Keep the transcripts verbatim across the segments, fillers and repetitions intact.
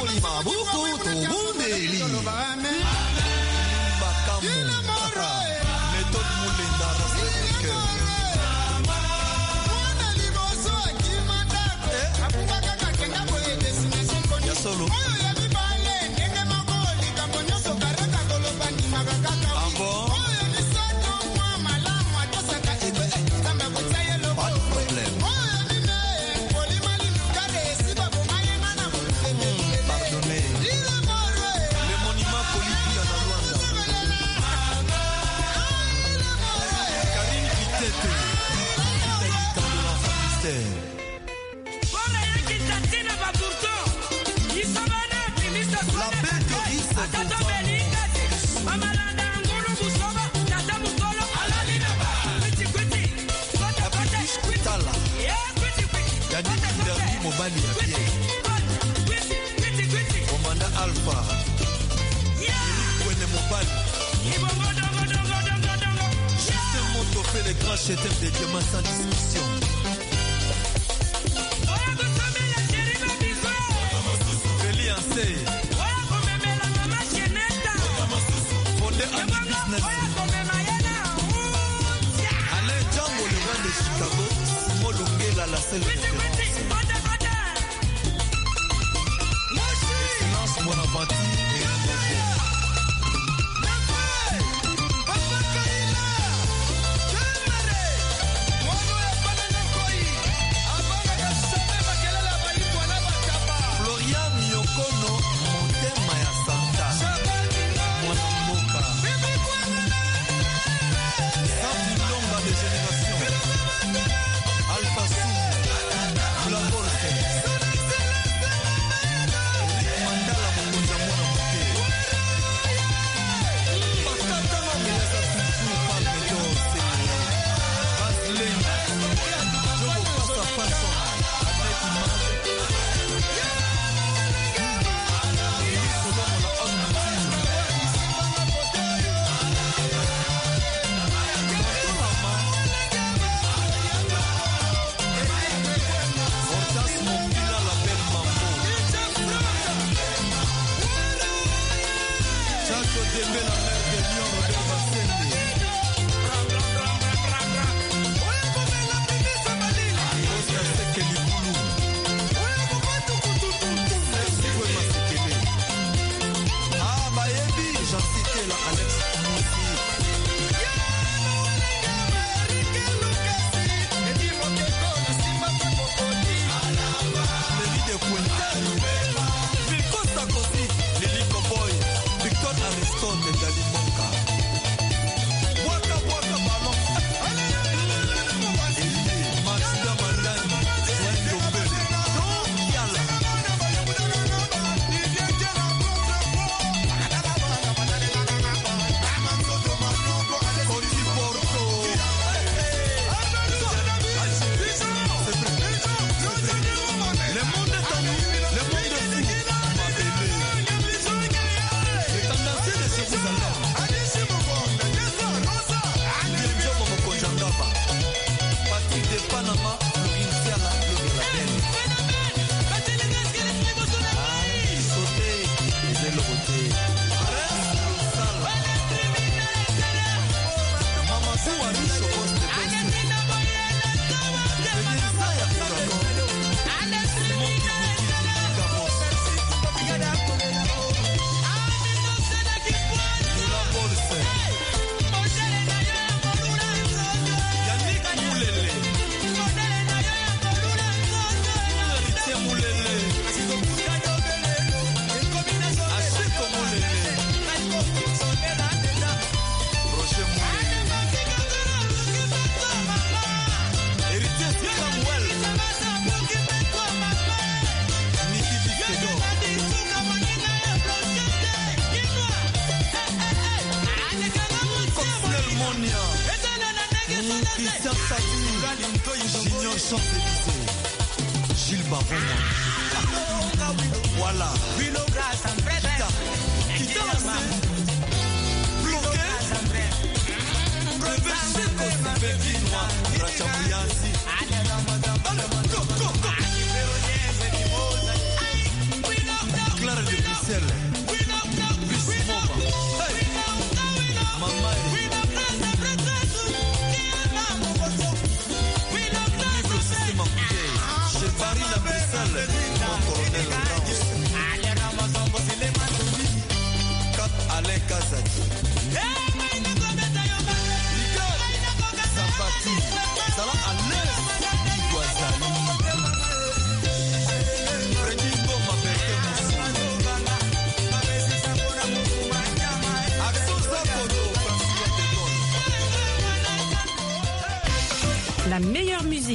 Claro,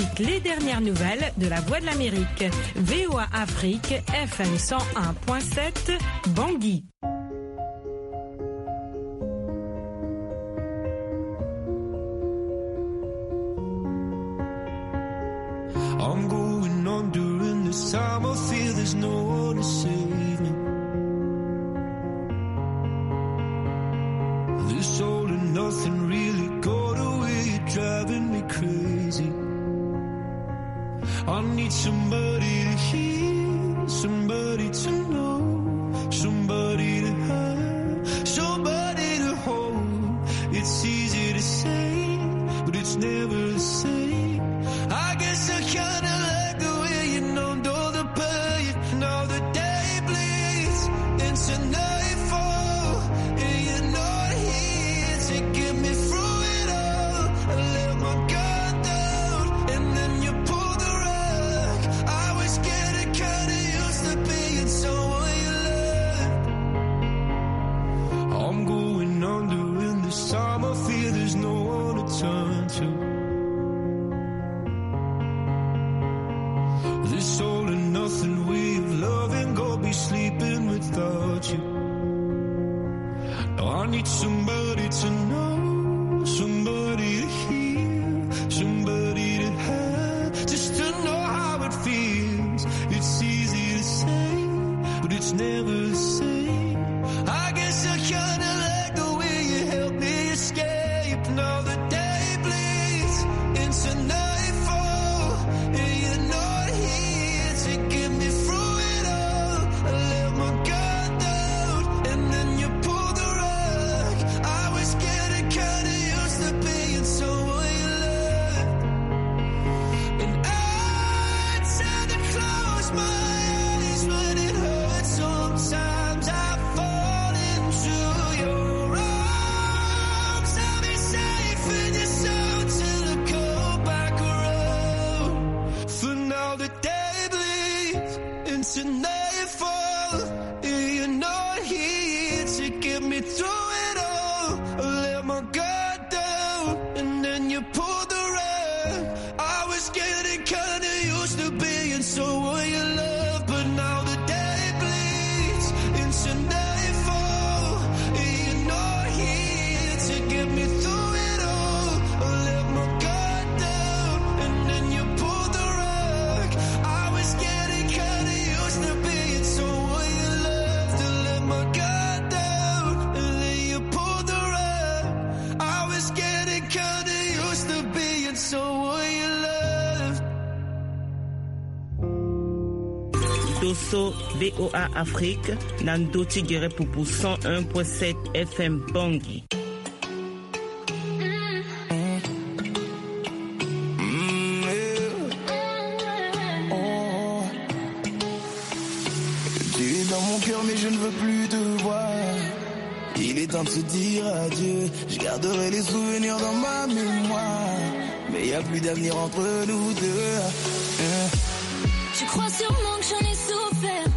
suite les dernières nouvelles de la Voix de l'Amérique. V O A Afrique, F M cent un point sept, Bangui. I'm going on during this time. I feel there's no one to save me. This all and nothing really got away, driving me crazy. I need somebody to hear, somebody to know, somebody to have, somebody to hold. It's easy to say, but it's never the same. I guess I kinda like the way you numbed all the pain. Now the day bleeds into nightfall, and you're not here to get me through it all. I let my guard down, and then you pulled the rug. I was getting kinda used to being someone you loved. I'm going under in this time. I fear there's no one to turn to. This all and nothing way of loving, go be sleeping without you. Now I need somebody to know, somebody to hear, somebody to have, just to know how it feels. It's easy to say, but it's never the same. I guess I kinda like the way you help me escape. Now the day bleeds into nightfall, and you're not here to get me through it all. I let my guard down, and then you pulled the rug. I was getting kinda used to being someone you loved. And I tend to close my eyes when it hurts. Sometimes I fall into your arms. I'll be safe in your soul till I come back around. For now the day bleeds into nightfall, and you're not here to get me through it all. I let my guard down, and then you pulled the rug. I was getting kinda used to being someone you love, but now the day bleeds into nightfall, and you're not here to get me through it all. I let my guard down, and then you pulled the rug. I was getting kinda used to being someone you loved. To let my guard down, and then you pulled the rug. I was getting kinda used to being someone you loved. Dosso V O A Afrique, Nando Tigere Poupou cent un point sept F M Bangui. Tu es dans mon cœur mais je ne veux plus te voir. Il est temps de se dire adieu. Je garderai les souvenirs dans ma mémoire, mais y a plus d'avenir entre nous deux. Tu crois sûrement que j'en ai souffert,